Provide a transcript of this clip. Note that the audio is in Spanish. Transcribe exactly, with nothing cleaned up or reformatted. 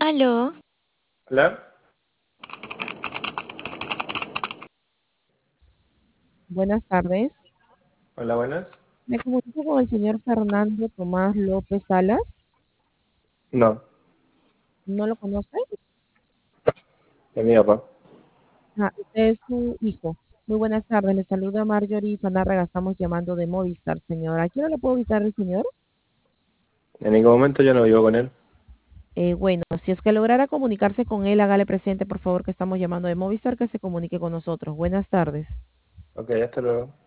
Aló, Hola, Buenas tardes. hola, buenas. Me comunico con el señor Fernando Tomás López Salas. No, ¿No lo conoce? es mi papá. Ah, usted es su hijo. Muy buenas tardes. Le saluda Marjorie Fanárraga. Estamos llamando de Movistar, señora. ¿A qué hora le puedo ubicar el señor? En ningún momento yo no vivo con él. Eh, bueno, si es que lograra comunicarse con él, hágale presente, por favor, que estamos llamando de Movistar, que se comunique con nosotros. Buenas tardes. Ok, hasta luego.